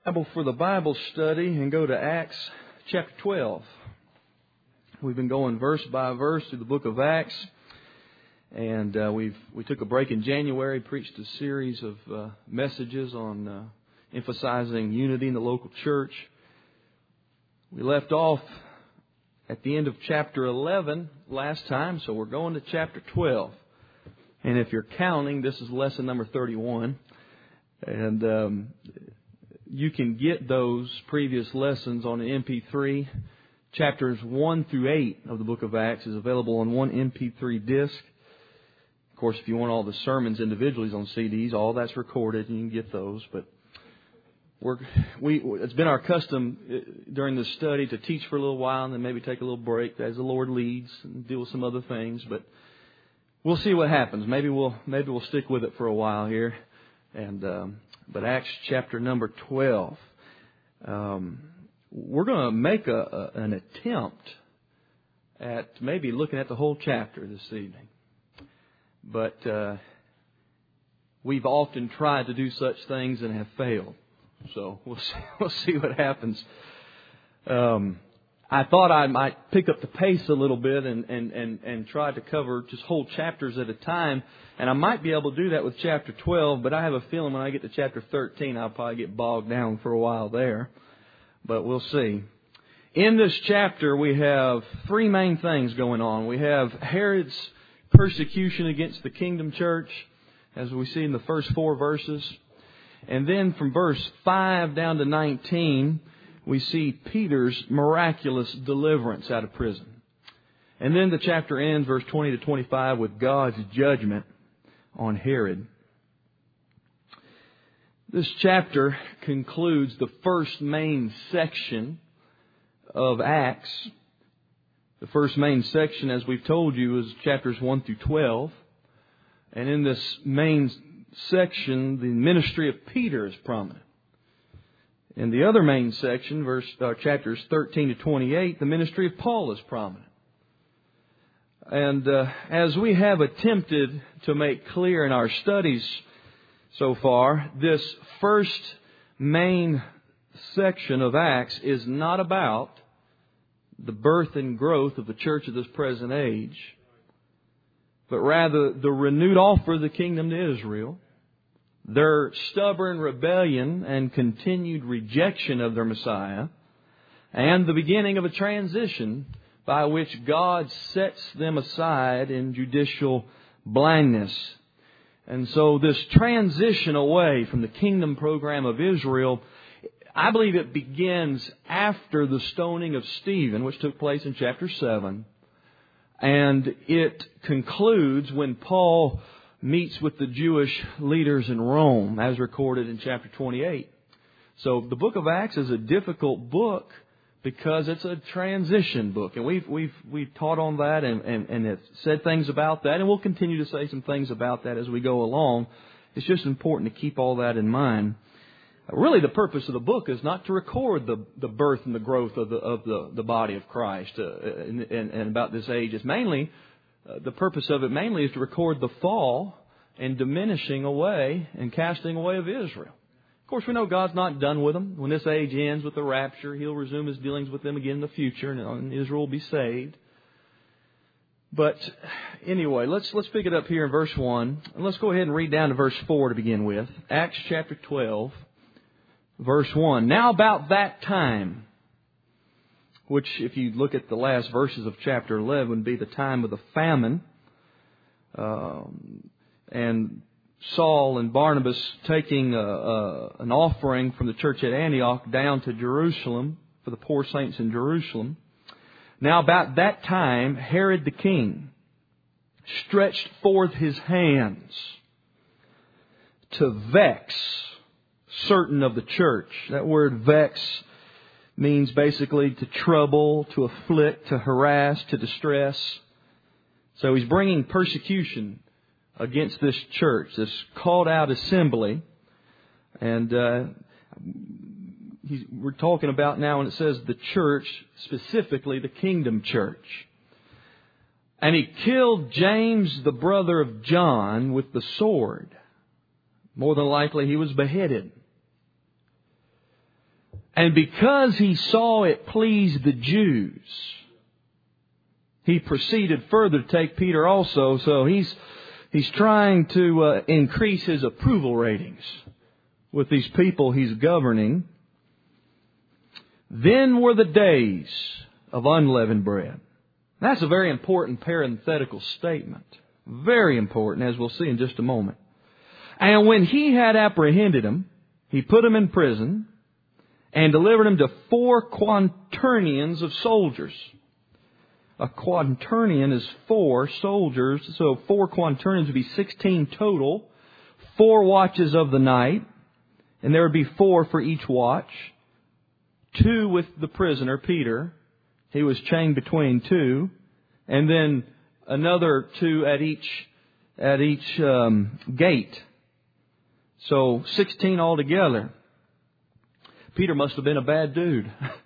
Bible for the Bible study and go to Acts chapter 12. We've been going verse by verse through the book of Acts, and we took a break in January, preached a series of messages on emphasizing unity in the local church. We left off at the end of chapter 11 last time, so we're going to chapter 12. And if you're counting, this is lesson number 31. And you can get those previous lessons on an MP3. Chapters 1 through 8 of the book of Acts is available on one MP3 disc. Of course, if you want all the sermons individually on CDs, all that's recorded, and you can get those. But it's been our custom during this study to teach for a little while and then maybe take a little break as the Lord leads and deal with some other things. But we'll see what happens. Maybe we'll stick with it for a while here. But Acts chapter number 12, we're going to make an attempt at maybe looking at the whole chapter this evening. But we've often tried to do such things and have failed. So we'll see what happens. I thought I might pick up the pace a little bit and try to cover just whole chapters at a time. And I might be able to do that with chapter 12, but I have a feeling when I get to chapter 13, I'll probably get bogged down for a while there. But we'll see. In this chapter, we have three main things going on. We have Herod's persecution against the kingdom church, as we see in the first four verses. And then from verse 5 down to 19, we see Peter's miraculous deliverance out of prison. And then the chapter ends, verse 20 to 25, with God's judgment on Herod. This chapter concludes the first main section of Acts. The first main section, as we've told you, is chapters 1 through 12. And in this main section, the ministry of Peter is prominent. In the other main section, chapters 13 to 28, the ministry of Paul is prominent. And as we have attempted to make clear in our studies so far, this first main section of Acts is not about the birth and growth of the church of this present age, but rather the renewed offer of the kingdom to Israel, their stubborn rebellion and continued rejection of their Messiah, and the beginning of a transition by which God sets them aside in judicial blindness. And so this transition away from the kingdom program of Israel, I believe it begins after the stoning of Stephen, which took place in chapter 7. And it concludes when Paul meets with the Jewish leaders in Rome, as recorded in chapter 28. So the book of Acts is a difficult book because it's a transition book. And we've taught on that and have said things about that. And we'll continue to say some things about that as we go along. It's just important to keep all that in mind. Really, the purpose of the book is not to record the birth and the growth of the body of Christ and about this age. It's mainly the purpose of it mainly is to record the fall and diminishing away and casting away of Israel. Of course, we know God's not done with them. When this age ends with the rapture, He'll resume His dealings with them again in the future, and Israel will be saved. But anyway, let's pick it up here in verse 1. And let's go ahead and read down to verse 4 to begin with. Acts chapter 12, verse 1. Now about that time, which, if you look at the last verses of chapter 11, would be the time of the famine. And Saul and Barnabas taking an offering from the church at Antioch down to Jerusalem for the poor saints in Jerusalem. Now about that time, Herod the king stretched forth his hands to vex certain of the church. That word vex means basically to trouble, to afflict, to harass, to distress. So he's bringing persecution against this church, this called out assembly. And we're talking about now when it says the church, specifically the kingdom church. And he killed James, the brother of John, with the sword. More than likely he was beheaded. And because he saw it pleased the Jews, he proceeded further to take Peter also. So he's trying to increase his approval ratings with these people he's governing. Then were the days of unleavened bread. That's a very important parenthetical statement. Very important, as we'll see in just a moment. And when he had apprehended him, he put him in prison and delivered him to 4 quaternions of soldiers. A quaternion is 4 soldiers, so 4 quaternions would be 16 total. 4 watches of the night, and there would be 4 for each watch. 2 with the prisoner, Peter. He was chained between 2. And then another 2 at each gate. So 16 altogether. Peter must have been a bad dude.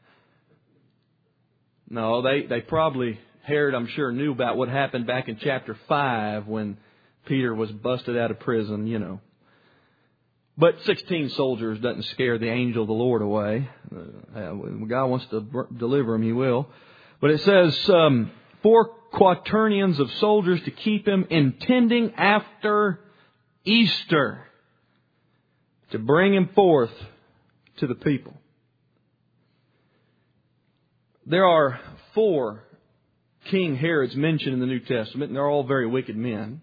No, they probably, Herod, I'm sure, knew about what happened back in chapter 5 when Peter was busted out of prison, you know. But 16 soldiers doesn't scare the angel of the Lord away. When God wants to deliver him, He will. But it says 4 quaternions of soldiers to keep him, intending after Easter to bring him forth to the people. There are 4 King Herods mentioned in the New Testament, and they're all very wicked men.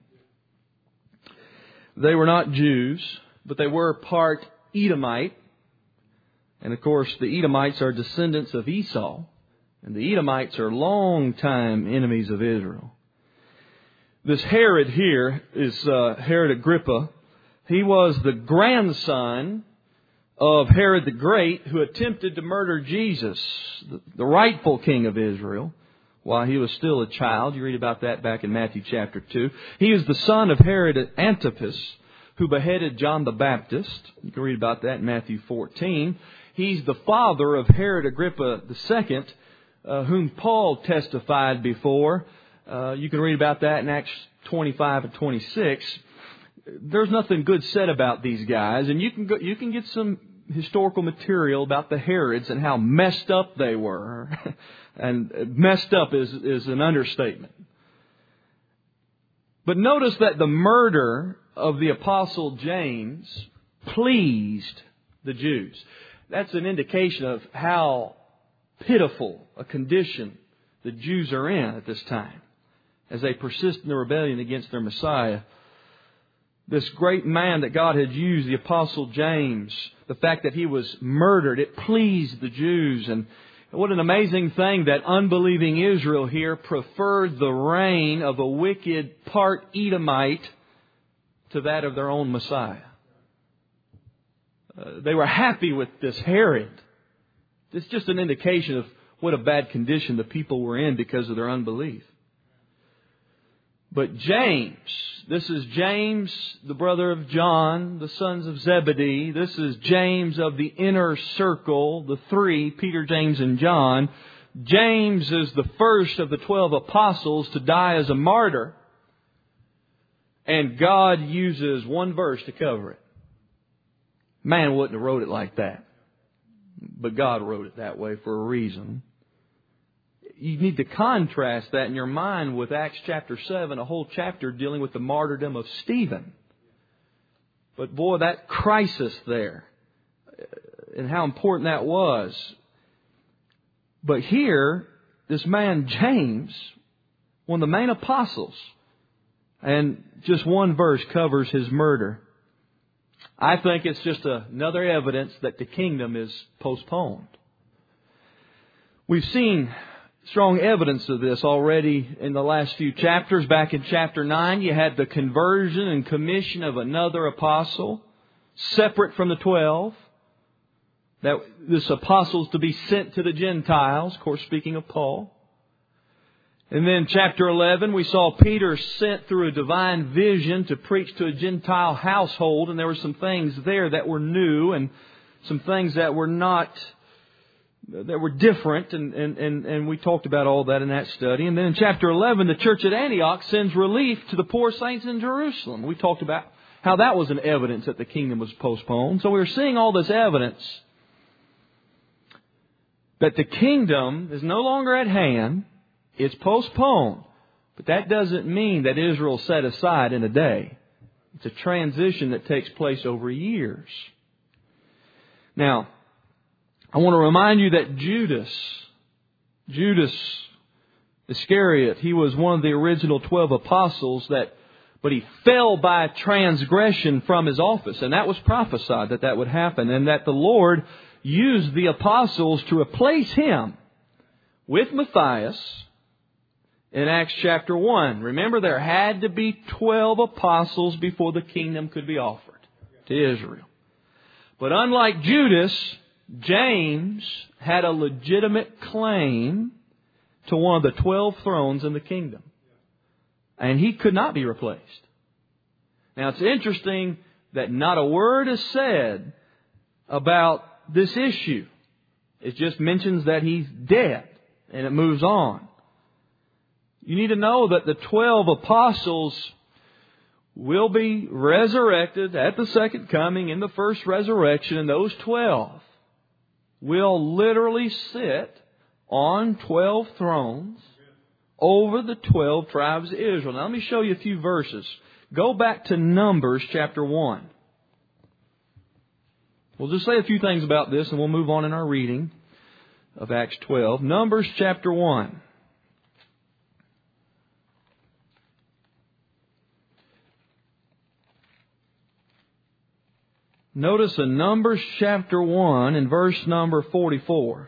They were not Jews, but they were part Edomite. And of course, the Edomites are descendants of Esau. And the Edomites are long-time enemies of Israel. This Herod here is Herod Agrippa. He was the grandson of Herod the Great, who attempted to murder Jesus, the rightful king of Israel, while he was still a child. You read about that back in Matthew chapter 2. He is the son of Herod Antipas, who beheaded John the Baptist. You can read about that in Matthew 14. He's the father of Herod Agrippa II, whom Paul testified before. You can read about that in Acts 25 and 26. There's nothing good said about these guys, and you can get some historical material about the Herods and how messed up they were. And messed up is an understatement. But notice that the murder of the Apostle James pleased the Jews. That's an indication of how pitiful a condition the Jews are in at this time, as they persist in the rebellion against their Messiah. This great man that God had used, the Apostle James, the fact that he was murdered, it pleased the Jews. And what an amazing thing that unbelieving Israel here preferred the reign of a wicked part Edomite to that of their own Messiah. They were happy with this Herod. It's just an indication of what a bad condition the people were in because of their unbelief. But James, this is James, the brother of John, the sons of Zebedee. This is James of the inner circle, the 3, Peter, James, and John. James is the first of the 12 apostles to die as a martyr. And God uses one verse to cover it. Man wouldn't have wrote it like that. But God wrote it that way for a reason. You need to contrast that in your mind with Acts chapter 7, a whole chapter dealing with the martyrdom of Stephen. But boy, that crisis there, and how important that was. But here, this man James, one of the main apostles, and just one verse covers his murder. I think it's just another evidence that the kingdom is postponed. We've seen strong evidence of this already in the last few chapters. Back in chapter 9, you had the conversion and commission of another apostle, separate from the 12. That this apostle is to be sent to the Gentiles, of course, speaking of Paul. And then chapter 11, we saw Peter sent through a divine vision to preach to a Gentile household. And there were some things there that were new and some things that were different. And we talked about all that in that study. And then in chapter 11, the church at Antioch sends relief to the poor saints in Jerusalem. We talked about how that was an evidence that the kingdom was postponed. So we were seeing all this evidence. that the kingdom is no longer at hand. It's postponed. But that doesn't mean that Israel is set aside in a day. It's a transition that takes place over years. Now, I want to remind you that Judas Iscariot, he was one of the original 12 apostles, but he fell by transgression from his office. And that was prophesied that would happen. And that the Lord used the apostles to replace him with Matthias in Acts chapter 1. Remember, there had to be 12 apostles before the kingdom could be offered to Israel. But unlike Judas, James had a legitimate claim to one of the 12 thrones in the kingdom. And he could not be replaced. Now it's interesting that not a word is said about this issue. It just mentions that he's dead and it moves on. You need to know that the 12 apostles will be resurrected at the second coming in the first resurrection, and those 12 will literally sit on 12 thrones over the 12 tribes of Israel. Now let me show you a few verses. Go back to Numbers chapter 1. We'll just say a few things about this and we'll move on in our reading of Acts 12. Numbers chapter 1. Notice in Numbers chapter 1 and verse number 44.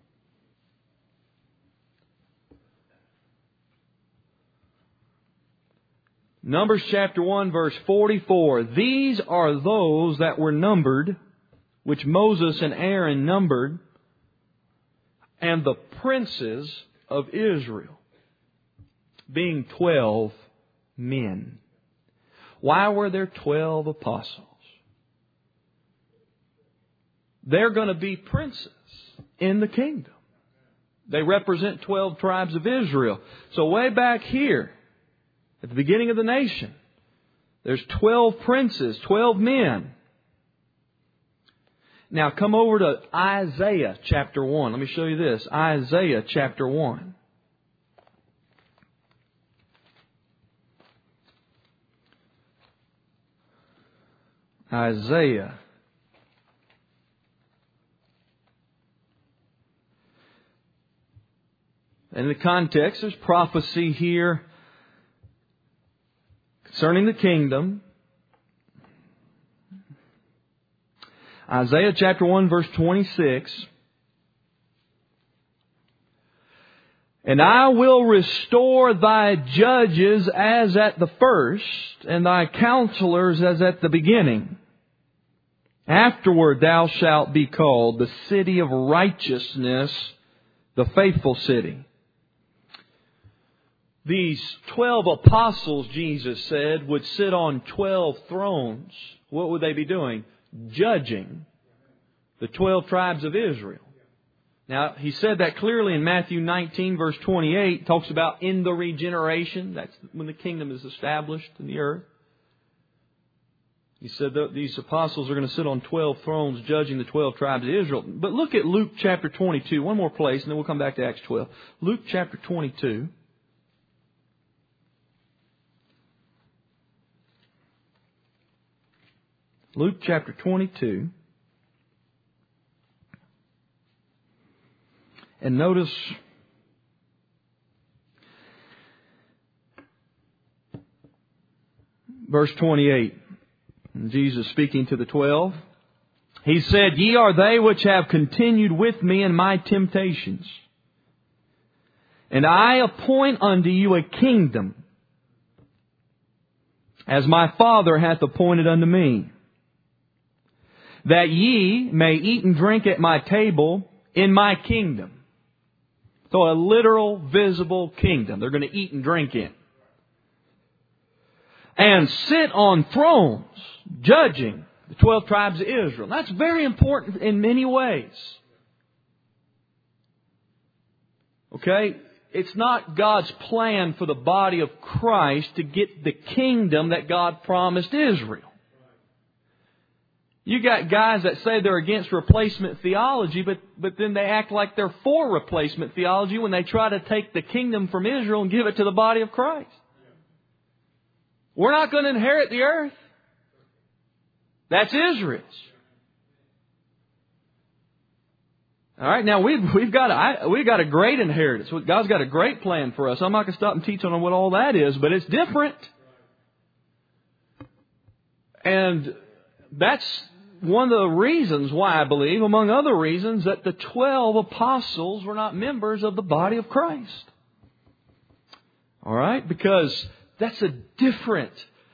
Numbers chapter 1 verse 44. These are those that were numbered, which Moses and Aaron numbered, and the princes of Israel, being 12 men. Why were there 12 apostles? They're going to be princes in the kingdom. They represent 12 tribes of Israel. So way back here, at the beginning of the nation, there's 12 princes, 12 men. Now come over to Isaiah chapter 1. Let me show you this. Isaiah chapter 1. Isaiah. In the context, there's prophecy here concerning the kingdom. Isaiah chapter 1 verse 26. And I will restore thy judges as at the first, and thy counselors as at the beginning. Afterward thou shalt be called the city of righteousness, the faithful city. These 12 apostles, Jesus said, would sit on 12 thrones. What would they be doing? Judging the 12 tribes of Israel. Now, He said that clearly in Matthew 19, verse 28. Talks about in the regeneration. That's when the kingdom is established in the earth. He said that these apostles are going to sit on 12 thrones judging the 12 tribes of Israel. But look at Luke chapter 22. One more place, and then we'll come back to Acts 12. Luke chapter 22. Luke chapter 22. And notice verse 28. Jesus speaking to the 12. He said, Ye are they which have continued with me in my temptations. And I appoint unto you a kingdom, as my Father hath appointed unto me, that ye may eat and drink at my table in my kingdom. So a literal, visible kingdom they're going to eat and drink in. And sit on thrones, judging the 12 tribes of Israel. That's very important in many ways. Okay? It's not God's plan for the body of Christ to get the kingdom that God promised Israel. You got guys that say they're against replacement theology, but then they act like they're for replacement theology when they try to take the kingdom from Israel and give it to the body of Christ. We're not going to inherit the earth. That's Israel's. All right, now we've got a great inheritance. God's got a great plan for us. I'm not going to stop and teach on what all that is, but it's different. And that's one of the reasons why I believe, among other reasons, that the 12 apostles were not members of the body of Christ. All right, because that's a different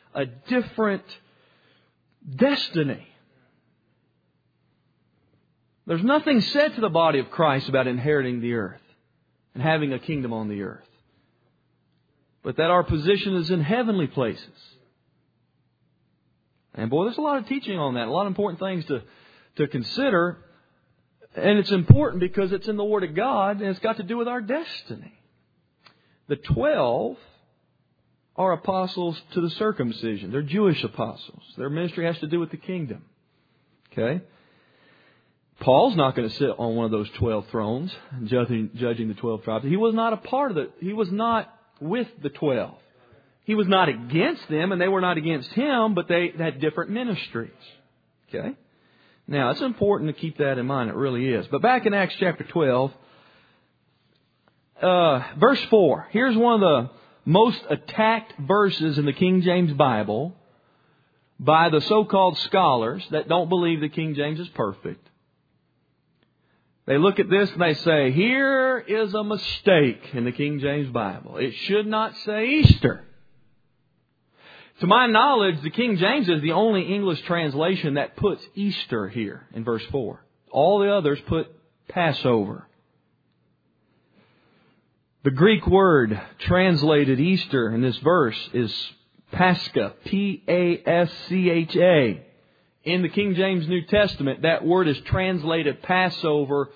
destiny. There's nothing said to the body of Christ about inheriting the earth and having a kingdom on the earth, but that our position is in heavenly places. And boy, there's a lot of teaching on that, a lot of important things to consider. And it's important because it's in the Word of God and it's got to do with our destiny. The 12 are apostles to the circumcision. They're Jewish apostles. Their ministry has to do with the kingdom. Okay? Paul's not going to sit on one of those 12 thrones judging the 12 tribes. He was not a part of it. He was not with the 12. He was not against them and they were not against him, but they had different ministries. Okay? Now, it's important to keep that in mind. It really is. But back in Acts chapter 12, verse 4. Here's one of the most attacked verses in the King James Bible by the so-called scholars that don't believe the King James is perfect. They look at this and they say, here is a mistake in the King James Bible. It should not say Easter. To my knowledge, the King James is the only English translation that puts Easter here in verse 4. All the others put Passover. The Greek word translated Easter in this verse is Pascha, P-A-S-C-H-A. In the King James New Testament, that word is translated Passover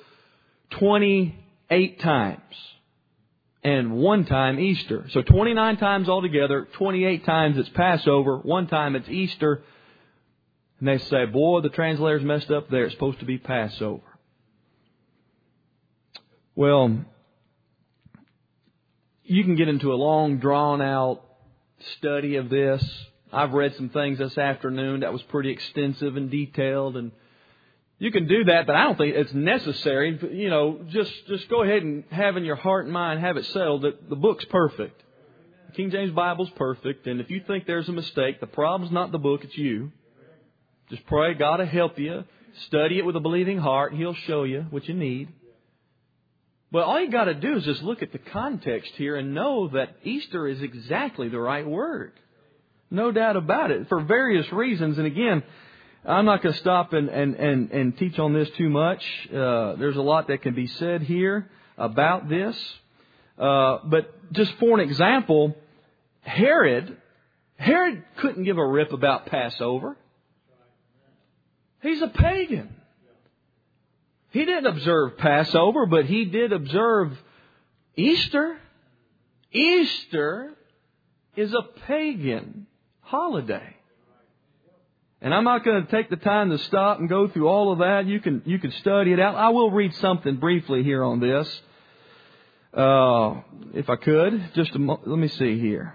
28 times. And one time Easter. So 29 times altogether, 28 times it's Passover, one time it's Easter. And they say, boy, the translators messed up there. It's supposed to be Passover. Well, you can get into a long, drawn-out study of this. I've read some things this afternoon that was pretty extensive and detailed, and you can do that, but I don't think it's necessary. You know, just go ahead and have in your heart and mind, have it settled that the book's perfect. The King James Bible's perfect, and if you think there's a mistake, the problem's not the book, it's you. Just pray God will help you. Study it with a believing heart, and He'll show you what you need. But all you got to do is just look at the context here and know that Easter is exactly the right word. No doubt about it, for various reasons. And again, I'm not going to stop and teach on this too much. There's a lot that can be said here about this. But just for an example, Herod couldn't give a rip about Passover. He's a pagan. He didn't observe Passover, but he did observe Easter. Easter is a pagan holiday. And I'm not going to take the time to stop and go through all of that. You can study it out. I will read something briefly here on this. If I could. Let me see here.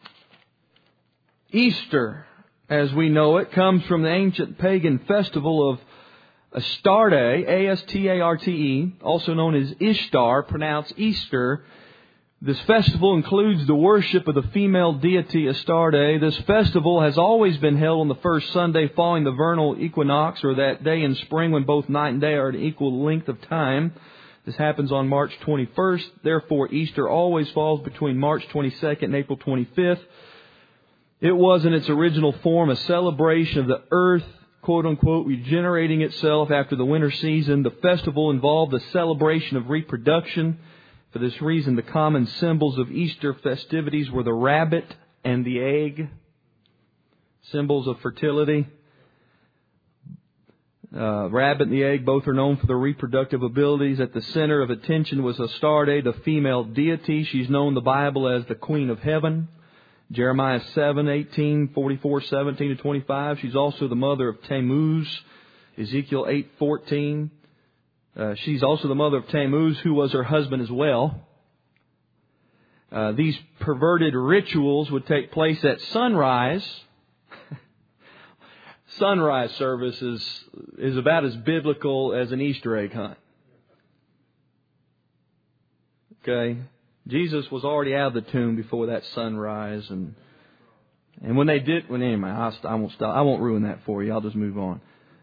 Easter, as we know it, comes from the ancient pagan festival of Astarte, A-S-T-A-R-T-E, also known as Ishtar, pronounced Easter. This festival includes the worship of the female deity Astarte. This festival has always been held on the first Sunday following the vernal equinox, or that day in spring when both night and day are an equal length of time. This happens on March 21st. Therefore, Easter always falls between March 22nd and April 25th. It was in its original form a celebration of the earth, quote-unquote, regenerating itself after the winter season. The festival involved the celebration of reproduction. For this reason, the common symbols of Easter festivities were the rabbit and the egg, symbols of fertility. Rabbit and the egg both are known for their reproductive abilities. At the center of attention was Astarte, the female deity. She's known in the Bible as the Queen of Heaven. Jeremiah 7:18, 44:17-25. She's also the mother of Tammuz, Ezekiel 8:14. She's also the mother of Tammuz, who was her husband as well. These perverted rituals would take place at sunrise. Sunrise service is about as biblical as an Easter egg hunt. Okay? Jesus was already out of the tomb before that sunrise, and when they did, anyway, I won't stop. I won't ruin that for you. I'll just move on.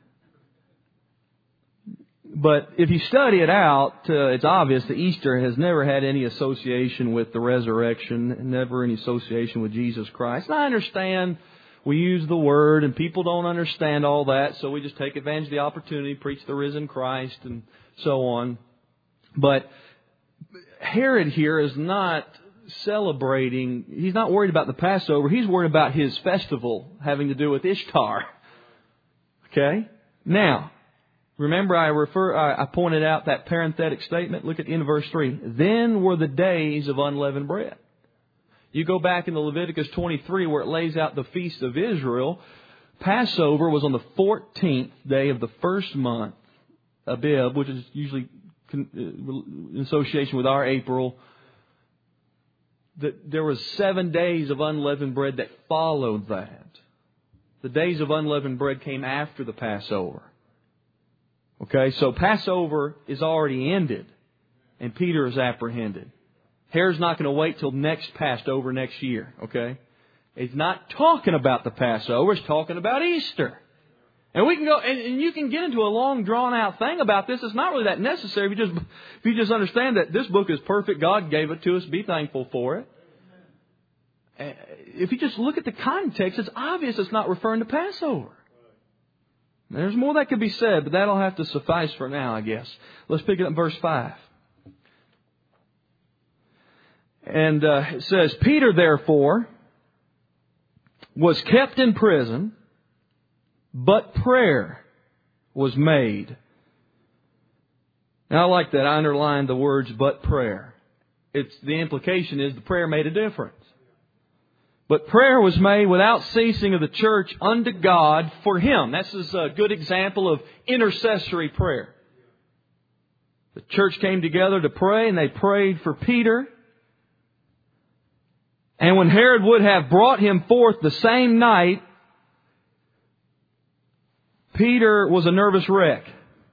But if you study it out, it's obvious that Easter has never had any association with the resurrection, never any association with Jesus Christ. And I understand we use the word and people don't understand all that, so we just take advantage of the opportunity, preach the risen Christ and so on. But Herod here is not celebrating, he's not worried about the Passover, he's worried about his festival having to do with Ishtar. Okay? Now, remember I pointed out that parenthetic statement? Look at the end of verse 3. Then were the days of unleavened bread. You go back into Leviticus 23 where it lays out the feast of Israel. Passover was on the 14th day of the first month, Abib, which is usually in association with our April. There was 7 days of unleavened bread that followed that. The days of unleavened bread came after the Passover. Okay, so Passover is already ended, and Peter is apprehended. Herod's not going to wait till next Passover next year, okay? He's not talking about the Passover, he's talking about Easter. And we can go, and you can get into a long drawn out thing about this. It's not really that necessary if you just understand that this book is perfect. God gave it to us. Be thankful for it. If you just look at the context, it's obvious it's not referring to Passover. There's more that could be said, but that'll have to suffice for now, I guess. Let's pick it up in verse 5. And it says, Peter, therefore, was kept in prison, but prayer was made. Now, I like that. I underlined the words, but prayer. The implication is the prayer made a difference. But prayer was made without ceasing of the church unto God for him. This is a good example of intercessory prayer. The church came together to pray, and they prayed for Peter. And when Herod would have brought him forth the same night, Peter was a nervous wreck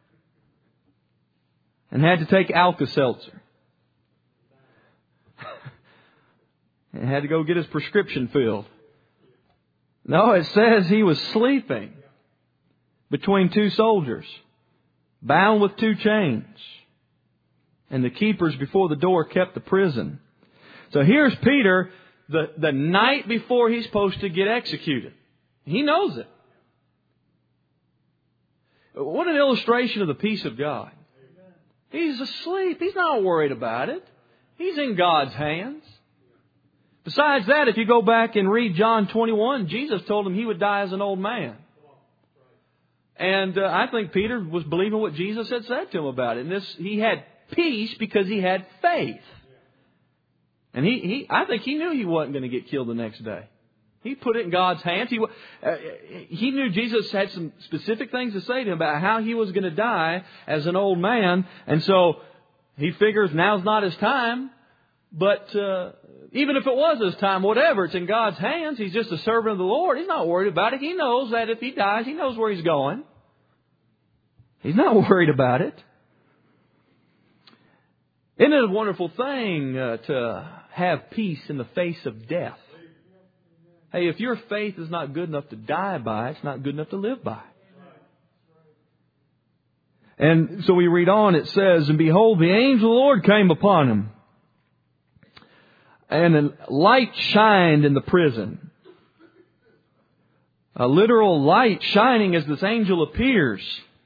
and had to take Alka-Seltzer. And had to go get his prescription filled. No, it says he was sleeping between 2 soldiers, bound with 2 chains. And the keepers before the door kept the prison. So here's Peter the night before he's supposed to get executed. He knows it. What an illustration of the peace of God. He's asleep. He's not worried about it. He's in God's hands. Besides that, if you go back and read John 21, Jesus told him he would die as an old man. And I think Peter was believing what Jesus had said to him about it. And he had peace because he had faith. And I think he knew he wasn't going to get killed the next day. He put it in God's hands. He knew Jesus had some specific things to say to him about how he was going to die as an old man. And so he figures now's not his time. But even if it was his time, whatever, it's in God's hands. He's just a servant of the Lord. He's not worried about it. He knows that if he dies, he knows where he's going. He's not worried about it. Isn't it a wonderful thing to have peace in the face of death? Hey, if your faith is not good enough to die by, it's not good enough to live by. And so we read on, it says, and behold, the angel of the Lord came upon him. And a light shined in the prison. A literal light shining as this angel appears.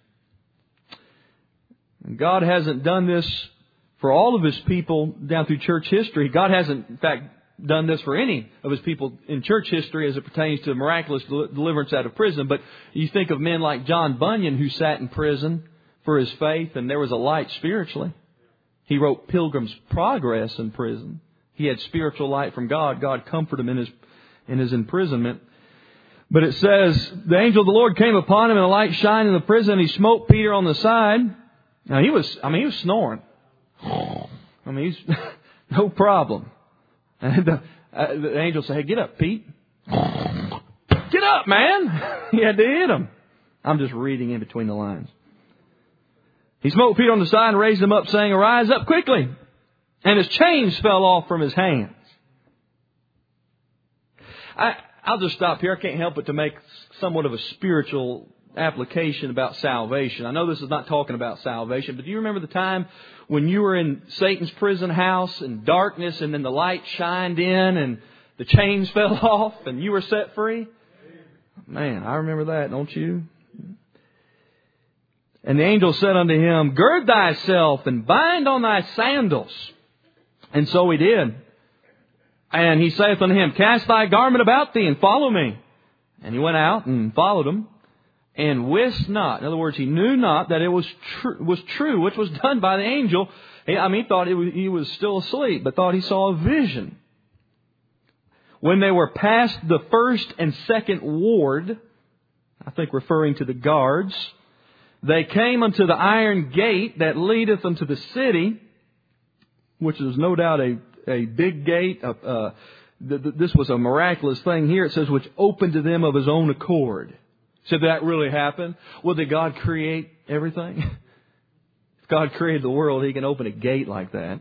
And God hasn't done this for all of His people down through church history. God hasn't, in fact, done this for any of His people in church history as it pertains to miraculous deliverance out of prison. But you think of men like John Bunyan, who sat in prison for his faith, and there was a light spiritually. He wrote Pilgrim's Progress in prison. He had spiritual light from God. God comforted him in his imprisonment. But it says, the angel of the Lord came upon him and a light shined in the prison. He smote Peter on the side. Now he was snoring. He's no problem. And the angel said, hey, get up, Pete. Get up, man. He had to hit him. I'm just reading in between the lines. He smote Peter on the side and raised him up, saying, arise up quickly. And his chains fell off from his hands. I'll just stop here. I can't help but to make somewhat of a spiritual application about salvation. I know this is not talking about salvation, but do you remember the time when you were in Satan's prison house in darkness and then the light shined in and the chains fell off and you were set free? Man, I remember that, don't you? And the angel said unto him, gird thyself and bind on thy sandals. And so he did. And he saith unto him, cast thy garment about thee and follow me. And he went out and followed him and wist not. In other words, he knew not that it was true, which was done by the angel. He thought he was still asleep, but thought he saw a vision. When they were past the first and second ward, I think referring to the guards, they came unto the iron gate that leadeth unto the city, which is no doubt a big gate. This was a miraculous thing here. It says, which opened to them of his own accord. So did that really happen? Well, did God create everything? If God created the world, He can open a gate like that.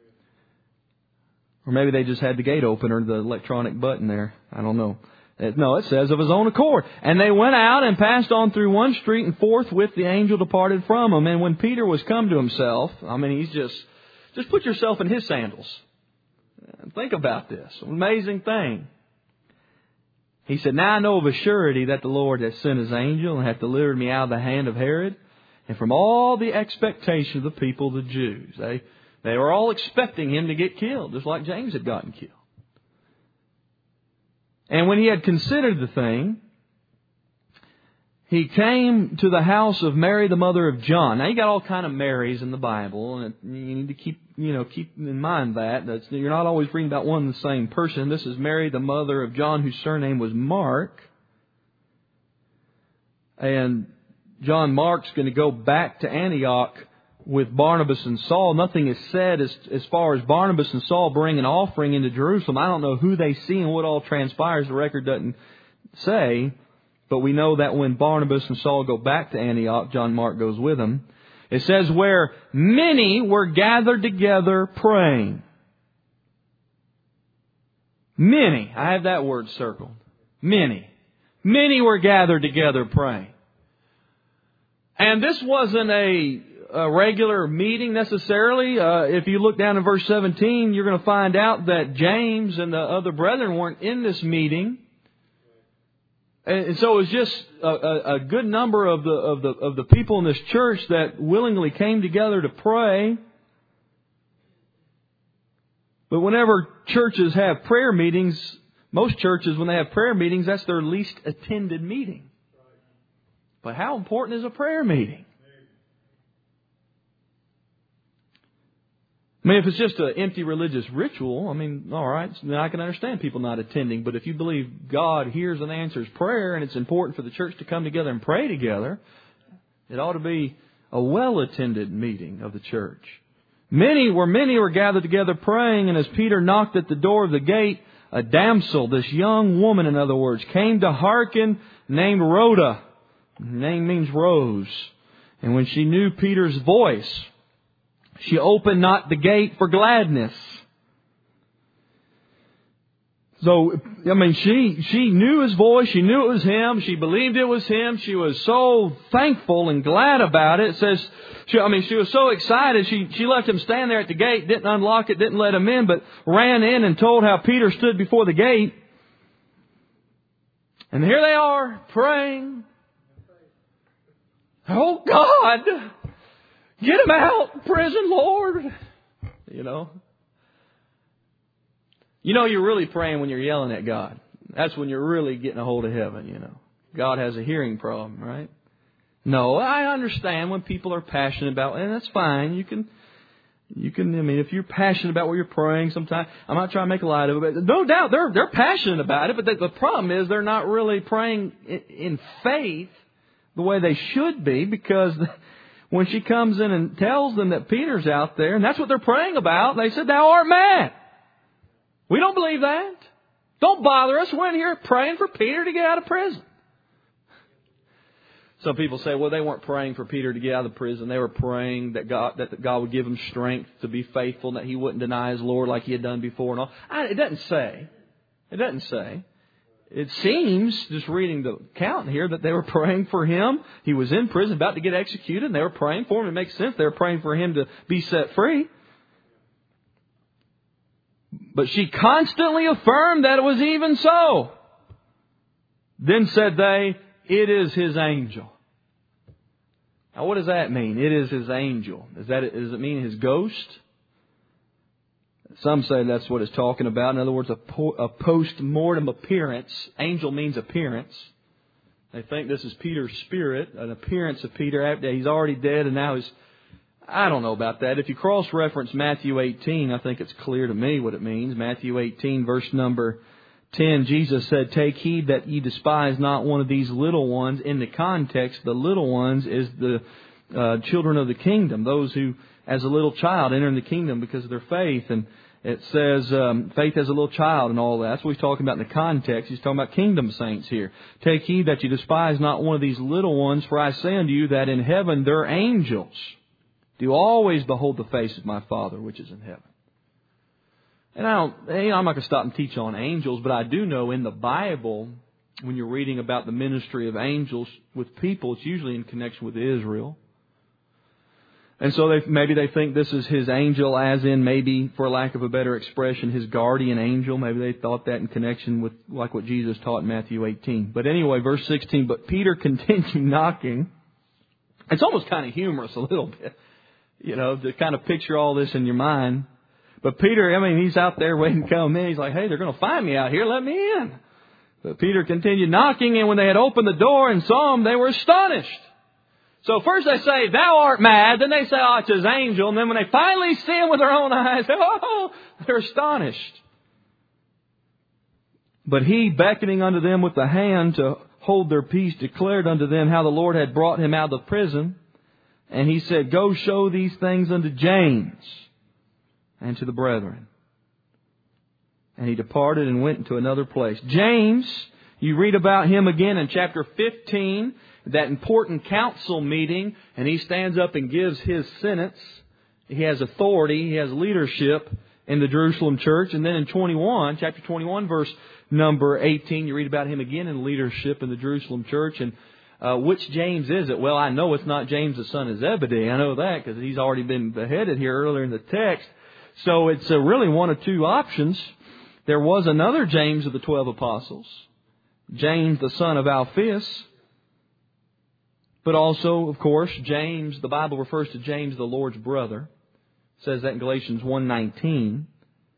Or maybe they just had the gate opener, the electronic button there. I don't know. No, it says of his own accord. And they went out and passed on through one street, and forthwith the angel departed from them. And when Peter was come to himself, he's just put yourself in his sandals. Think about this. Amazing thing. He said, now I know of a surety that the Lord hath sent His angel and hath delivered me out of the hand of Herod and from all the expectation of the people, the Jews. They were all expecting him to get killed, just like James had gotten killed. And when he had considered the thing, he came to the house of Mary, the mother of John. Now, you got all kind of Marys in the Bible, and you need to keep in mind that you're not always reading about one and the same person. This is Mary, the mother of John, whose surname was Mark. And John Mark's going to go back to Antioch with Barnabas and Saul. Nothing is said as far as Barnabas and Saul bring an offering into Jerusalem. I don't know who they see and what all transpires. The record doesn't say. But we know that when Barnabas and Saul go back to Antioch, John Mark goes with them. It says, where many were gathered together praying. Many. I have that word circled. Many. Many were gathered together praying. And this wasn't a regular meeting necessarily. If you look down in verse 17, you're going to find out that James and the other brethren weren't in this meeting. And so it was just a good number of the people in this church that willingly came together to pray. But whenever churches have prayer meetings, most churches, when they have prayer meetings, that's their least attended meeting. But how important is a prayer meeting? If it's just an empty religious ritual, all right, then I can understand people not attending. But if you believe God hears and answers prayer and it's important for the church to come together and pray together, it ought to be a well-attended meeting of the church. Many were gathered together praying, and as Peter knocked at the door of the gate, a damsel, this young woman, in other words, came to hearken, named Rhoda. Her name means rose. And when she knew Peter's voice, she opened not the gate for gladness. So, she knew his voice. She knew it was him. She believed it was him. She was so thankful and glad about it. It says, she was so excited. She left him stand there at the gate, didn't unlock it, didn't let him in, but ran in and told how Peter stood before the gate. And here they are praying. Oh God! Get him out, prison, Lord. You're really praying when you're yelling at God. That's when you're really getting a hold of heaven, God has a hearing problem, right? No, I understand when people are passionate about it, and that's fine. You can, You can, if you're passionate about what you're praying, sometimes, I'm not trying to make a light of it, but no doubt they're passionate about it, but the problem is they're not really praying in faith the way they should be, because when she comes in and tells them that Peter's out there, and that's what they're praying about, they said, "Thou art mad. We don't believe that. Don't bother us. We're in here praying for Peter to get out of prison." Some people say, well, they weren't praying for Peter to get out of the prison. They were praying that God would give him strength to be faithful and that he wouldn't deny his Lord like he had done before and all. It doesn't say. It doesn't say. It seems, just reading the account here, that they were praying for him. He was in prison, about to get executed, and they were praying for him. It makes sense. They were praying for him to be set free. But she constantly affirmed that it was even so. Then said they, "It is his angel." Now, what does that mean? It is his angel. Does it mean his ghost? Some say that's what it's talking about. In other words, a post-mortem appearance. Angel means appearance. They think this is Peter's spirit, an appearance of Peter after he's already dead and now he's... I don't know about that. If you cross-reference Matthew 18, I think it's clear to me what it means. Matthew 18, verse number 10, Jesus said, "Take heed that ye despise not one of these little ones." In the context, the little ones is the children of the kingdom, those who, as a little child, enter in the kingdom because of their faith. And it says faith as a little child and all that. That's what he's talking about in the context. He's talking about kingdom saints here. "Take heed that you despise not one of these little ones, for I say unto you that in heaven their angels do always behold the face of my Father which is in heaven." And I'm not going to stop and teach on angels, but I do know in the Bible, when you're reading about the ministry of angels with people, it's usually in connection with Israel. And so maybe they think this is his angel, as in, maybe, for lack of a better expression, his guardian angel. Maybe they thought that in connection with like what Jesus taught in Matthew 18. But anyway, verse 16, "But Peter continued knocking." It's almost kind of humorous a little bit, to kind of picture all this in your mind. But Peter, he's out there waiting to come in. He's like, "Hey, they're going to find me out here. Let me in." But Peter continued knocking, and when they had opened the door and saw him, they were astonished. So first they say, "Thou art mad." Then they say, "Oh, it's his angel." And then when they finally see him with their own eyes, they're astonished. But he, beckoning unto them with the hand to hold their peace, declared unto them how the Lord had brought him out of the prison. And he said, "Go show these things unto James and to the brethren." And he departed and went into another place. James, you read about him again in chapter 15, that important council meeting, and he stands up and gives his sentence. He has authority, he has leadership in the Jerusalem church. And then in chapter 21, verse number 18, you read about him again in leadership in the Jerusalem church. And which James is it? Well, I know it's not James the son of Zebedee. I know that because he's already been beheaded here earlier in the text. So it's really one of two options. There was another James of the 12 apostles, James the son of Alphaeus. But also, of course, James, the Bible refers to James, the Lord's brother. It says that in Galatians 1:19.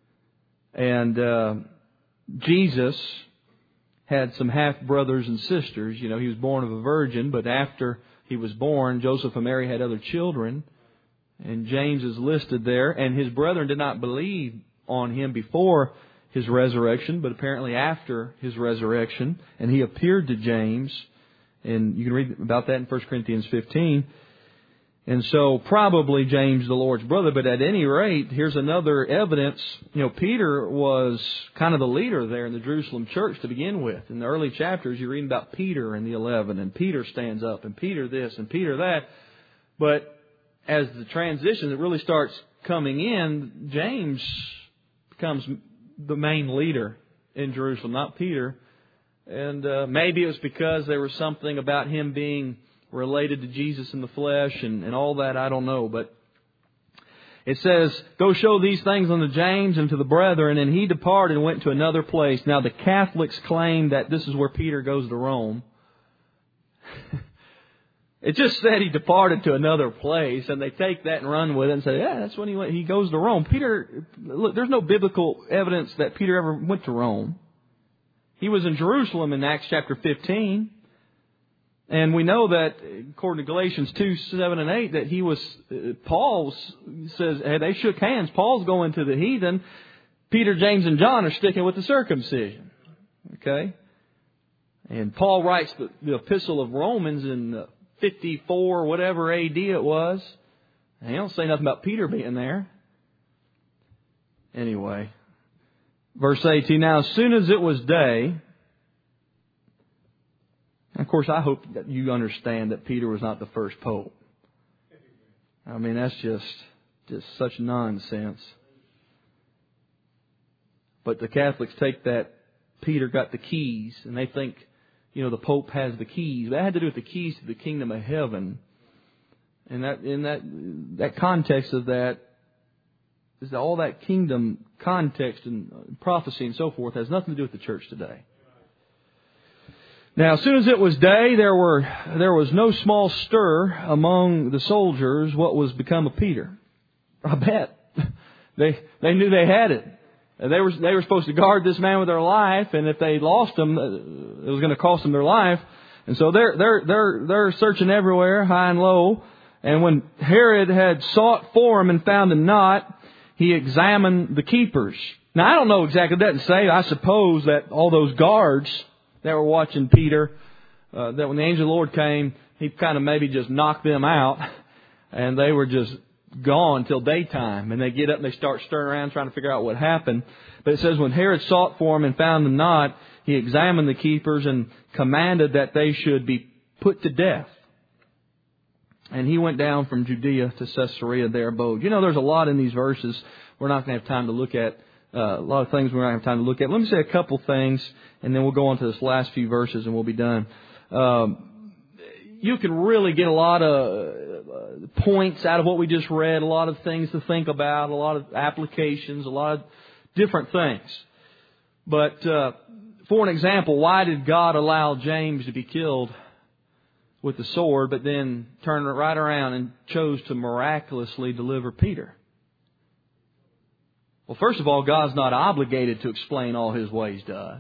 And Jesus had some half-brothers and sisters. He was born of a virgin, but after he was born, Joseph and Mary had other children. And James is listed there. And his brethren did not believe on him before his resurrection, but apparently after his resurrection. And he appeared to James. And you can read about that in 1 Corinthians 15. And so probably James, the Lord's brother. But at any rate, here's another evidence. Peter was kind of the leader there in the Jerusalem church to begin with. In the early chapters, you read about Peter in the 11. And Peter stands up. And Peter this and Peter that. But as the transition that really starts coming in, James becomes the main leader in Jerusalem, not Peter. And maybe it was because there was something about him being related to Jesus in the flesh and all that. I don't know. But it says, "Go show these things unto James and to the brethren." And he departed and went to another place. Now the Catholics claim that this is where Peter goes to Rome. It just said he departed to another place, and they take that and run with it and say, "Yeah, that's when he went. He goes to Rome." Look, there's no biblical evidence that Peter ever went to Rome. He was in Jerusalem in Acts chapter 15. And we know that, according to Galatians 2, 7 and 8, that Paul says, hey, they shook hands. Paul's going to the heathen. Peter, James, and John are sticking with the circumcision. Okay? And Paul writes the epistle of Romans in 54, whatever AD it was. And he don't say nothing about Peter being there. Anyway, verse 18, now as soon as it was day, and of course I hope that you understand that Peter was not the first pope. I mean, that's just such nonsense. But the Catholics take that Peter got the keys, and they think, the Pope has the keys. That had to do with the keys to the kingdom of heaven. And that context of that is that all that kingdom context and prophecy and so forth has nothing to do with the church today. Now, as soon as it was day, there was no small stir among the soldiers what was become of Peter. I bet. They knew they had it. They were supposed to guard this man with their life, and if they lost him, it was going to cost them their life. And so they're searching everywhere, high and low. And when Herod had sought for him and found him not, he examined the keepers. Now, I don't know exactly. It doesn't say. I suppose that all those guards that were watching Peter, that when the angel of the Lord came, he kind of maybe just knocked them out, and they were just gone till daytime. And they get up and they start stirring around trying to figure out what happened. But it says when Herod sought for him and found them not, he examined the keepers and commanded that they should be put to death. And he went down from Judea to Caesarea, there abode. There's a lot in these verses we're not going to have time to look at. A lot of things we're not going to have time to look at. Let me say a couple things, and then we'll go on to this last few verses and we'll be done. You can really get a lot of points out of what we just read, a lot of things to think about, a lot of applications, a lot of different things. But for an example, why did God allow James to be killed with the sword, but then turned right around and chose to miraculously deliver Peter? Well, first of all, God's not obligated to explain all His ways to us.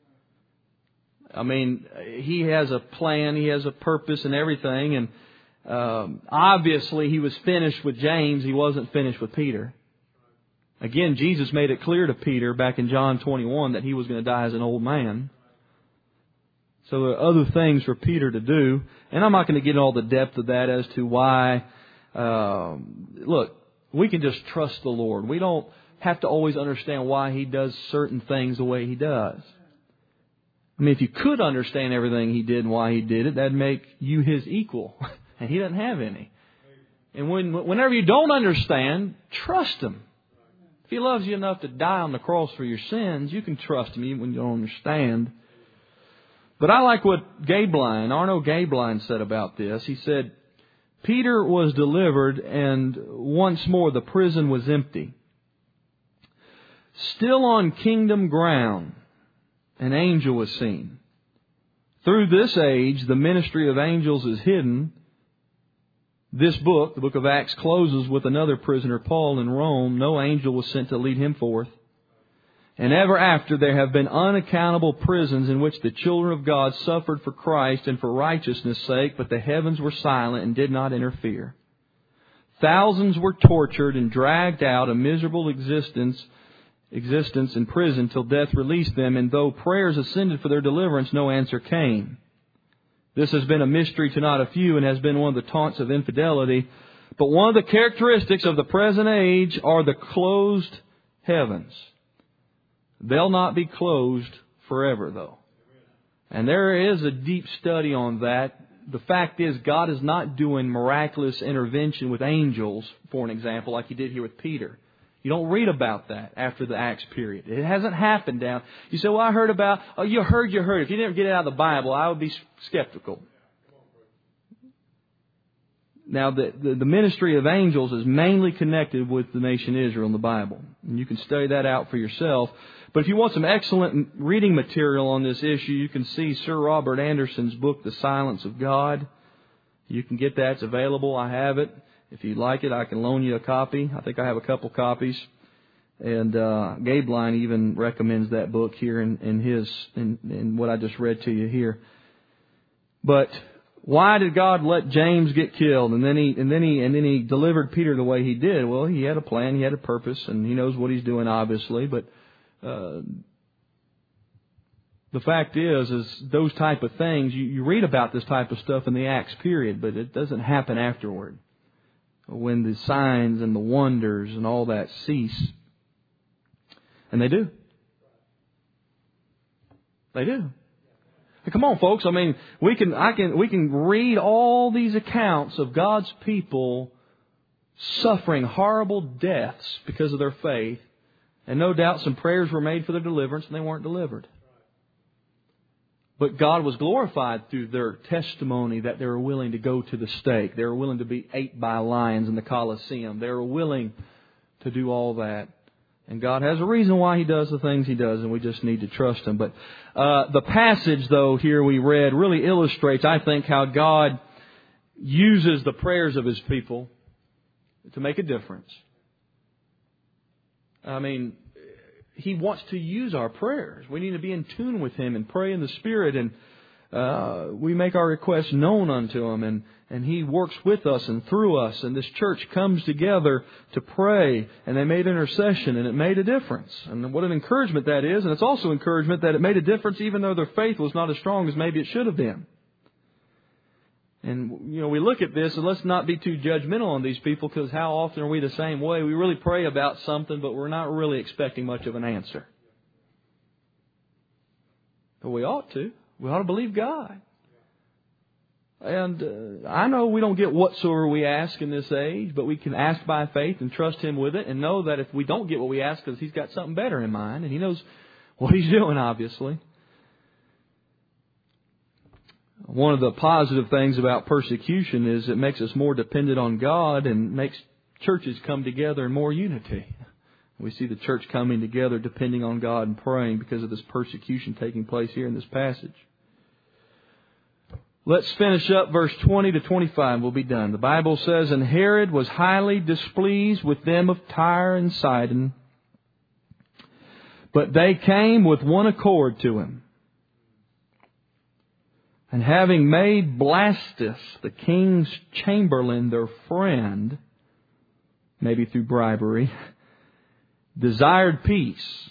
I mean, He has a plan, He has a purpose and everything, and obviously He was finished with James, He wasn't finished with Peter. Again, Jesus made it clear to Peter back in John 21 that he was going to die as an old man. So there are other things for Peter to do. And I'm not going to get into all the depth of that as to why. Look, we can just trust the Lord. We don't have to always understand why He does certain things the way He does. I mean, if you could understand everything He did and why He did it, that'd make you His equal. And He doesn't have any. And whenever you don't understand, trust Him. If He loves you enough to die on the cross for your sins, you can trust Him even when you don't understand. But I like what Arno Gaeblein said about this. He said, Peter was delivered and once more the prison was empty. Still on kingdom ground, an angel was seen. Through this age, the ministry of angels is hidden. This book, the book of Acts, closes with another prisoner, Paul, in Rome. No angel was sent to lead him forth. And ever after there have been unaccountable prisons in which the children of God suffered for Christ and for righteousness' sake, but the heavens were silent and did not interfere. Thousands were tortured and dragged out a miserable existence in prison till death released them, and though prayers ascended for their deliverance, no answer came. This has been a mystery to not a few and has been one of the taunts of infidelity. But one of the characteristics of the present age are the closed heavens. They'll not be closed forever, though. And there is a deep study on that. The fact is, God is not doing miraculous intervention with angels, for an example, like He did here with Peter. You don't read about that after the Acts period. It hasn't happened down. You say, well, I heard about... Oh, you heard. If you didn't get it out of the Bible, I would be skeptical. Now, the ministry of angels is mainly connected with the nation Israel in the Bible. And you can study that out for yourself. But if you want some excellent reading material on this issue, you can see Sir Robert Anderson's book, The Silence of God. You can get that. It's available. I have it. If you'd like it, I can loan you a copy. I think I have a couple copies. And Gaeblein even recommends that book here in what I just read to you here. But Why did God let James get killed and then he delivered Peter the way he did? Well, he had a plan, he had a purpose, and he knows what he's doing, obviously. But the fact is those type of things, you read about this type of stuff in the Acts period, but it doesn't happen afterward, when the signs and the wonders and all that cease. And they do. They do. Come on, folks. I mean, we can read all these accounts of God's people suffering horrible deaths because of their faith, and no doubt some prayers were made for their deliverance, and they weren't delivered. But God was glorified through their testimony that they were willing to go to the stake. They were willing to be ate by lions in the Colosseum. They were willing to do all that. And God has a reason why He does the things He does, and we just need to trust Him. But the passage, though, here we read really illustrates, I think, how God uses the prayers of His people to make a difference. I mean, He wants to use our prayers. We need to be in tune with Him and pray in the Spirit, and we make our requests known unto Him, and He works with us and through us. And this church comes together to pray, and they made intercession, and it made a difference. And what an encouragement that is. And it's also encouragement that it made a difference even though their faith was not as strong as maybe it should have been. And, we look at this, and let's not be too judgmental on these people, because how often are we the same way? We really pray about something, but we're not really expecting much of an answer. But we ought to. We ought to believe God. And I know we don't get whatsoever we ask in this age, but we can ask by faith and trust Him with it, and know that if we don't get what we ask, because He's got something better in mind, and He knows what He's doing, obviously. One of the positive things about persecution is it makes us more dependent on God and makes churches come together in more unity. We see the church coming together depending on God and praying because of this persecution taking place here in this passage. Let's finish up verse 20 to 25. We'll be done. The Bible says, "And Herod was highly displeased with them of Tyre and Sidon, but they came with one accord to him. And having made Blastus, the king's chamberlain, their friend," maybe through bribery, "desired peace."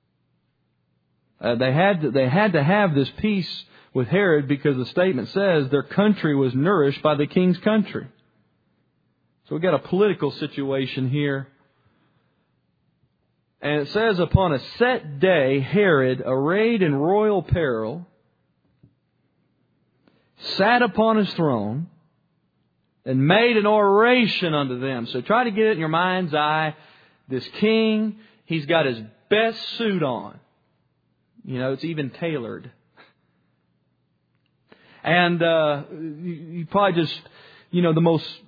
They had to have this peace with Herod, because the statement says their country was nourished by the king's country. So we've got a political situation here. And it says, "Upon a set day, Herod, arrayed in royal apparel, sat upon his throne and made an oration unto them." So try to get it in your mind's eye. This king, he's got his best suit on. It's even tailored. And you probably just, the most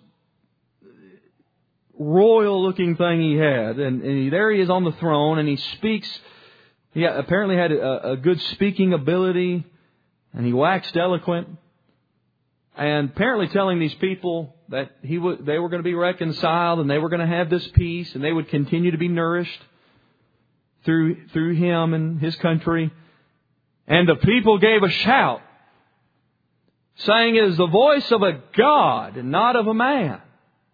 royal looking thing he had. And there he is on the throne, and he speaks. He apparently had a good speaking ability, and he waxed eloquent. And apparently telling these people that they were going to be reconciled, and they were going to have this peace, and they would continue to be nourished through him and his country. And the people gave a shout, saying, "It is the voice of a God and not of a man."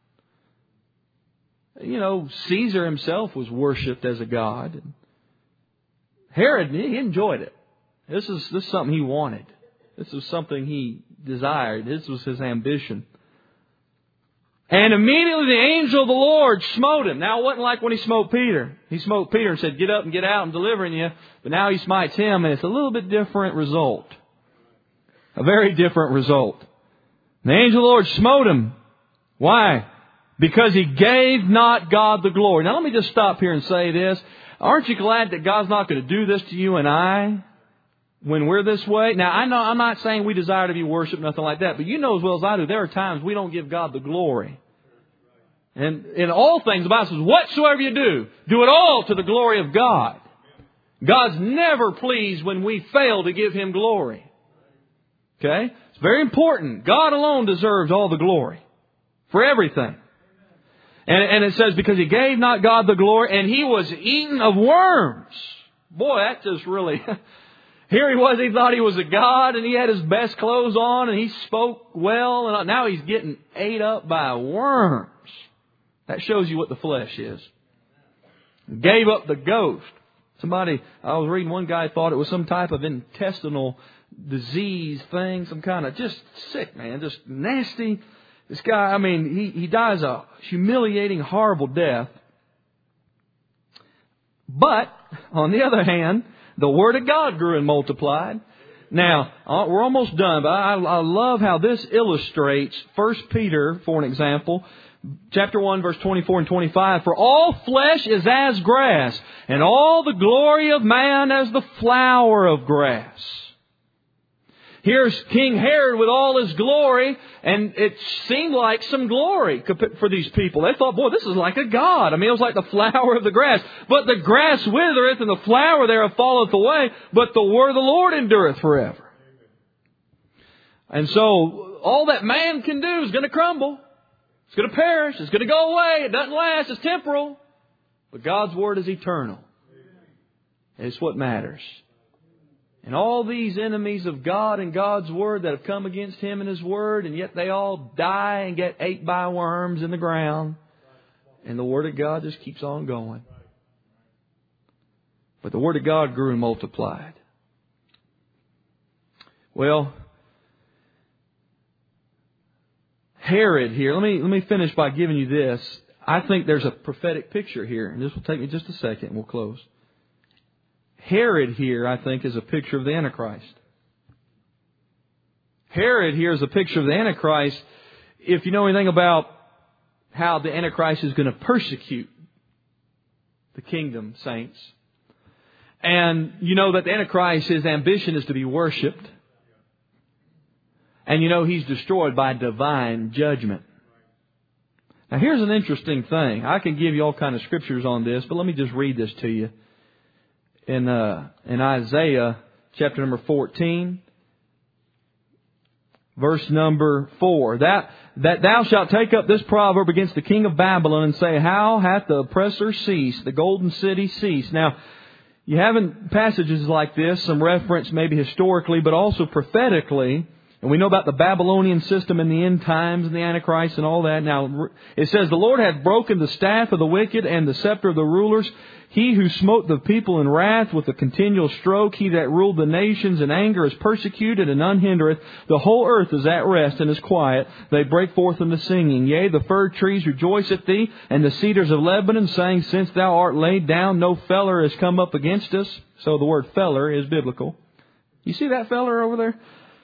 Caesar himself was worshipped as a god. Herod, he enjoyed it. This is something he wanted. This was something he desired. This was his ambition. "And immediately the angel of the Lord smote him." Now, it wasn't like when he smote Peter. He smote Peter and said, "Get up and get out, I'm delivering you." But now he smites him, and it's a little bit different result. A very different result. The angel of the Lord smote him. Why? Because he gave not God the glory. Now, let me just stop here and say this. Aren't you glad that God's not going to do this to you and I when we're this way? Now, I know I'm not saying we desire to be worshipped, nothing like that. But you know as well as I do, there are times we don't give God the glory. And in all things, the Bible says, whatsoever you do, do it all to the glory of God. God's never pleased when we fail to give Him glory. Okay? It's very important. God alone deserves all the glory for everything. And it says, because He gave not God the glory, and He was eaten of worms. Boy, that just really... Here he was, he thought he was a god, and he had his best clothes on, and he spoke well, and now he's getting ate up by worms. That shows you what the flesh is. Gave up the ghost. I was reading, one guy thought it was some type of intestinal disease thing, some kind of just sick, man, just nasty. This guy, he dies a humiliating, horrible death. But, on the other hand, the Word of God grew and multiplied. Now, we're almost done, but I love how this illustrates 1 Peter, for an example, chapter 1, verse 24 and 25. For all flesh is as grass, and all the glory of man as the flower of grass. Here's King Herod with all his glory, and it seemed like some glory for these people. They thought, boy, this is like a god. It was like the flower of the grass. But the grass withereth, and the flower thereof falleth away, but the word of the Lord endureth forever. And so, all that man can do is going to crumble. It's going to perish. It's going to go away. It doesn't last. It's temporal. But God's word is eternal. It's what matters. And all these enemies of God and God's Word that have come against Him and His Word, and yet they all die and get ate by worms in the ground. And the Word of God just keeps on going. But the Word of God grew and multiplied. Well, Herod here, let me finish by giving you this. I think there's a prophetic picture here, and this will take me just a second and we'll close. Herod here, I think, is a picture of the Antichrist. Herod here is a picture of the Antichrist. If you know anything about how the Antichrist is going to persecute the kingdom saints, and you know that the Antichrist, his ambition is to be worshipped, and you know he's destroyed by divine judgment. Now here's an interesting thing. I can give you all kinds of scriptures on this, but let me just read this to you. In Isaiah chapter number 14, verse number 4, that thou shalt take up this proverb against the king of Babylon and say, how hath the oppressor ceased, the golden city ceased? Now, you have in passages like this some reference maybe historically, but also prophetically. And we know about the Babylonian system in the end times and the Antichrist and all that. Now, it says, the Lord hath broken the staff of the wicked and the scepter of the rulers. He who smote the people in wrath with a continual stroke, he that ruled the nations in anger is persecuted and unhindereth. The whole earth is at rest and is quiet. They break forth into singing. Yea, the fir trees rejoice at thee, and the cedars of Lebanon, saying, since thou art laid down, no feller has come up against us. So the word feller is biblical. You see that feller over there?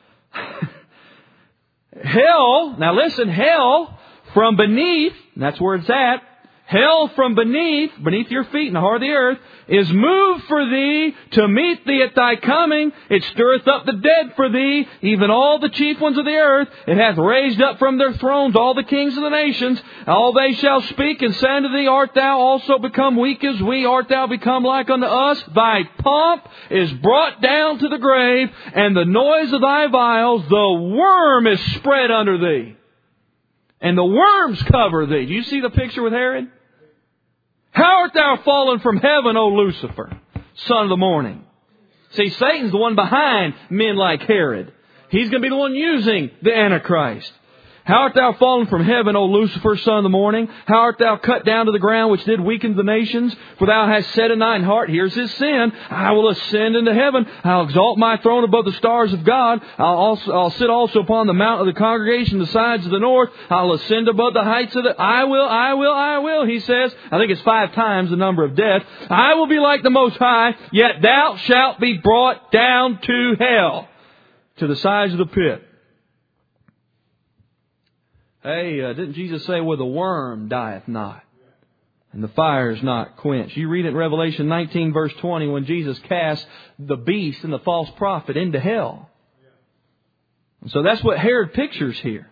Hell, now listen, hell from beneath, and that's where it's at, hell from beneath your feet in the heart of the earth, is moved for thee to meet thee at thy coming. It stirreth up the dead for thee, even all the chief ones of the earth. It hath raised up from their thrones all the kings of the nations. All they shall speak and say unto thee, art thou also become weak as we? Art thou become like unto us? Thy pomp is brought down to the grave, and the noise of thy vials, the worm is spread under thee. And the worms cover thee. Do you see the picture with Herod? How art thou fallen from heaven, O Lucifer, son of the morning? See, Satan's the one behind men like Herod. He's going to be the one using the Antichrist. How art thou fallen from heaven, O Lucifer, son of the morning? How art thou cut down to the ground, which did weaken the nations? For thou hast said in thine heart, here's his sin, I will ascend into heaven. I'll exalt my throne above the stars of God. I'll sit also upon the mount of the congregation, the sides of the north. I'll ascend above the heights of the... I will, he says. I think it's 5 times the number of death. I will be like the Most High, yet thou shalt be brought down to hell, to the sides of the pit. Hey, didn't Jesus say, where the worm dieth not, and the fire is not quenched? You read it in Revelation 19, verse 20, when Jesus cast the beast and the false prophet into hell. And so that's what Herod pictures here.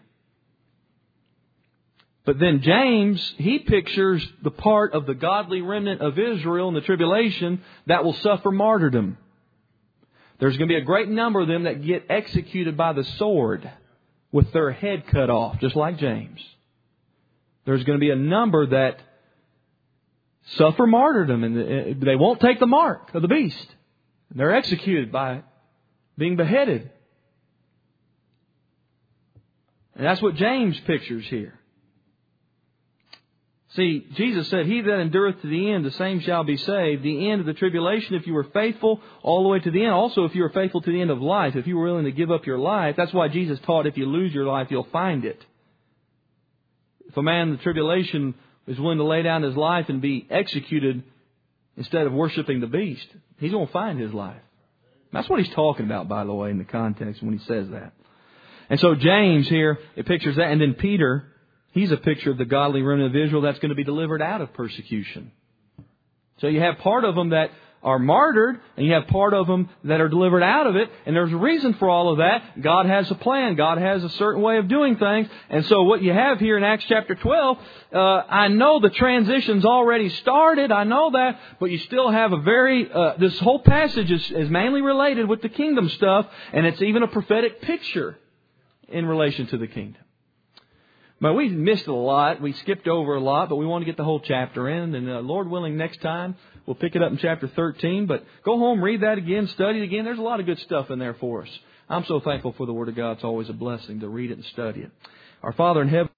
But then James, he pictures the part of the godly remnant of Israel in the tribulation that will suffer martyrdom. There's going to be a great number of them that get executed by the sword, with their head cut off, just like James. There's going to be a number that suffer martyrdom, and they won't take the mark of the beast. They're executed by being beheaded. And that's what James pictures here. See, Jesus said, "He that endureth to the end, the same shall be saved." The end of the tribulation, if you were faithful all the way to the end. Also, if you were faithful to the end of life, if you were willing to give up your life. That's why Jesus taught, if you lose your life, you'll find it. If a man in the tribulation is willing to lay down his life and be executed instead of worshiping the beast, he's going to find his life. That's what he's talking about, by the way, in the context when he says that. And so James here, it pictures that. And then Peter, he's a picture of the godly remnant of Israel that's going to be delivered out of persecution. So you have part of them that are martyred, and you have part of them that are delivered out of it. And there's a reason for all of that. God has a plan. God has a certain way of doing things. And so what you have here in Acts chapter 12, I know the transition's already started. I know that. But you still have a very, this whole passage is mainly related with the kingdom stuff. And it's even a prophetic picture in relation to the kingdom. But we missed a lot. We skipped over a lot, but we want to get the whole chapter in. And Lord willing, next time we'll pick it up in chapter 13. But go home, read that again, study it again. There's a lot of good stuff in there for us. I'm so thankful for the Word of God. It's always a blessing to read it and study it. Our Father in heaven,